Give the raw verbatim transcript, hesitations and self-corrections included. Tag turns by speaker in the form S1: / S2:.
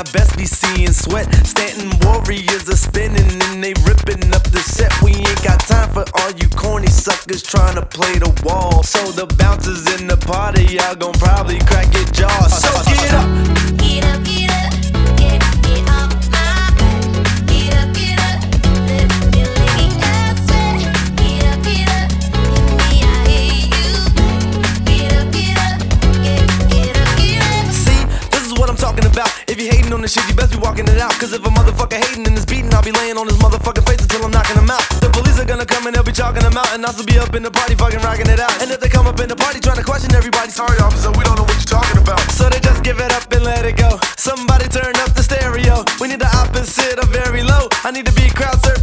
S1: I best be seeing sweat. Stanton warriors are spinning and they ripping up the set. We ain't got time for all you corny suckers trying to play the wall. So the bouncers in the party, y'all gon' probably crack your jaws. So get up,
S2: get up, get up, get, get off my back. Get up, get up, lift your leg and sweat. Get up, get up, give me I hear you. Get up, get up, get, get up, get up.
S1: See, this is what I'm talking about. If you hating on this shit, you best be walking it out. Cause if a motherfucker hating in this beating, I'll be laying on his motherfucking face until I'm knocking him out. The police are gonna come and they'll be chalking him out, and I'll still be up in the party fucking rocking it out. And if they come up in the party trying to question everybody, sorry officer, we don't know what you're talking about. So they just give it up and let it go. Somebody turn up the stereo. We need the opposite of very low. I need to be crowd surfing